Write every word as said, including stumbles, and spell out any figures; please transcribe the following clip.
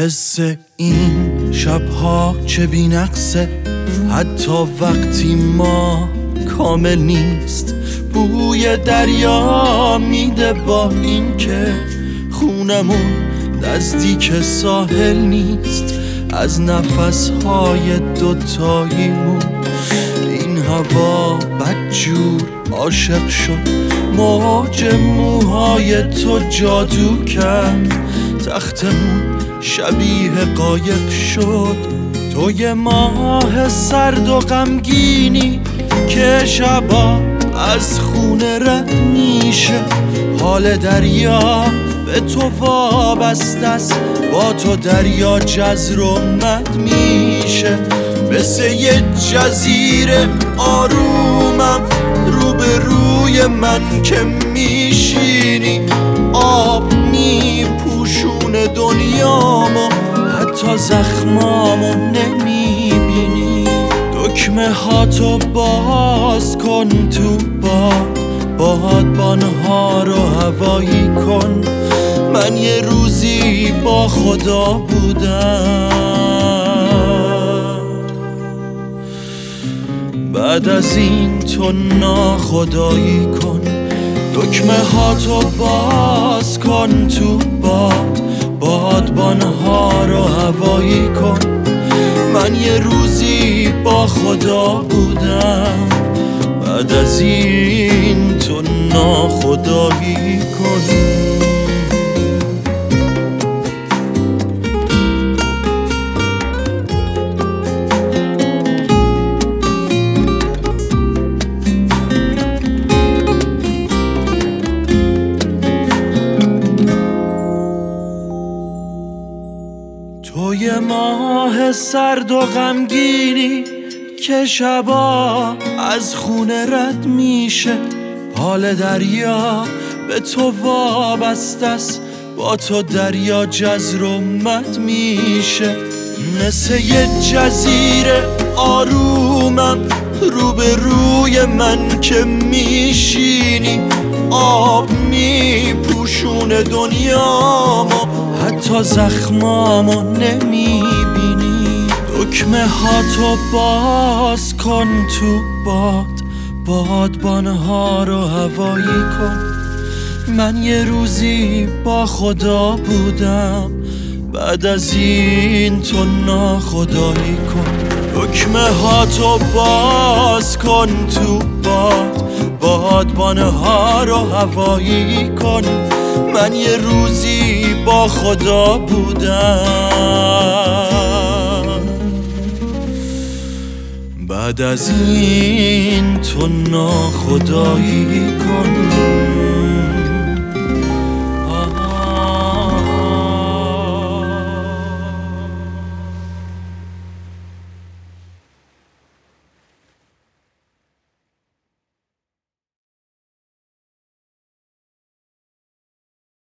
حس این شبها چه بی‌نقصه، حتی وقتی ما کامل نیست. بوی دریا میده با این که خونمون نزدیک ساحل نیست. از نفسهای دوتاییمون این هوا بدجور عاشق شد. موج موهای تو جادو کرد، تختمون شبیه قایق شد. تو یه ماه سرد و غمگینی که شبا از خونه رد میشه. حال دریا به تو وابسته است، با تو دریا جزر و مد میشه. مثل یه جزیره آرومم رو به روی من که میشینی. آب میپوشونه دنیامو، حتی زخمامو نمیبینی. دکمه هاتو باز کن تو باد، بادبانها رو هوایی کن. من یه روزی با خدا بودم، بعد از این تو ناخدایی کن. دکمه هاتو باز کن تو باد، بادبانها رو هوایی کن. من یه روزی با خدا بودم، بعد از این تو ناخدایی کن. تو یه ماه سرد و غمگینی که شبا از خونه رد میشه. حال دریا به تو وابسته است، با تو دریا جزر و مد میشه. مثل یه جزیره آرومم رو به روی من که میشینی. آب میپوشونه دنیامو، حتی زخمامو نمیبینی. دکمه هاتو باز کن تو باد، بادبانها رو هوایی کن. من یه روزی با خدا بودم، بعد از این تو ناخدایی کن. دکمه هاتو باز کن تو باد، بادبانها رو هوایی کن. من یه روزی با خدا بودم، بعد از این تو ناخدایی کن.